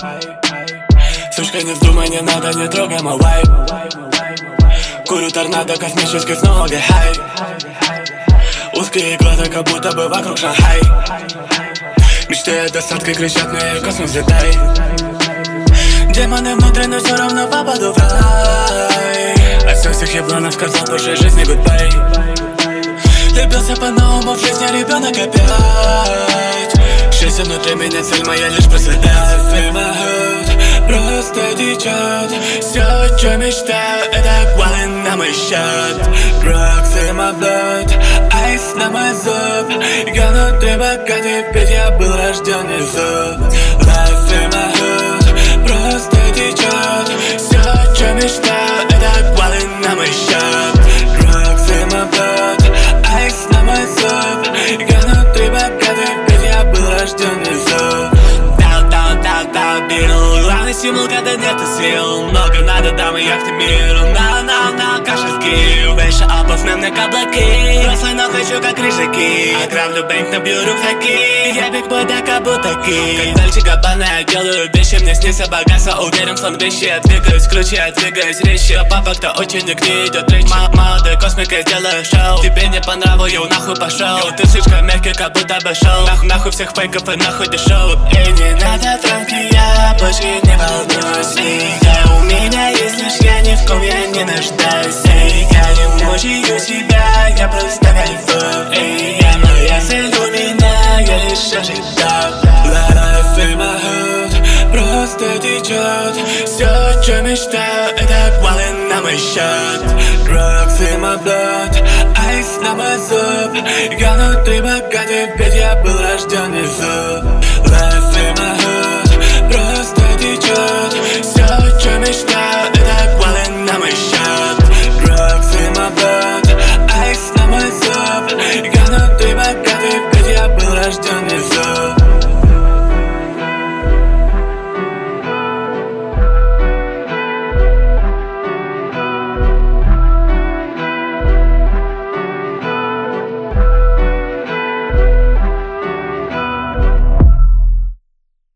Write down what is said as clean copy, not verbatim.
Сучка, не вздумай, не надо, не трогай мой вайб. Курю торнадо, космический снова хай. Узкие глаза, как будто бы вокруг Шанхай. Мечты о достатке кричат мне: космос, взлетай. Демоны внутри, но все равно попаду в рай. От всех ебланов сказал прошлой жизни гудбай. Влюбился по-новому в жизни ребенок опять. Счастье внутри меня, цель моя лишь просветать. Просто течет все, о чем мечтаю. Это гвали на мой счет. Drugs in my blood, айс на мой зуб. Я внутри богатый, ведь я был рожден из зуб. Life in my hood, просто течет все, о чем мечтаю. Это гвали на мой счет. Drugs in my blood, айс на мой зуб. Я внутри богатый, ведь я был рожден из зуб. Главный стимул, когда нет сил. Много надо, дамы, яхты миру. На, каша скилл. Выше апов, на мне каблуки. Взрослый, но хочу как рыжаки. Ограблю бэнк, набью рюкзаки. Я биг бой, да как будто ки. Как Дольче Габбана, я делаю вещи. Мне снится богатство, уверен, сон вещи. Я двигаюсь круче, я двигаюсь резче. Папа, кто очень не идет речь. Молодой космик, я делаю шоу. Тебе не по нраву, я нахуй пошел. Ты слишком мягкий, как будто бы шоу. Нахуй всех фейков и нахуй дешевых. Эй, не надо трамки, я больше не волнуюсь. У меня есть лишь я, ни в ком я не нуждаюсь. Я не мучаю себя, я просто кайфую. Моя цель у меня, я лишь ожидаю. Life in my hood, просто течет все, о чем мечтаю. Это гвали на мой счет. Drugs in my blood, айс на мой зуб. Я внутри богатый.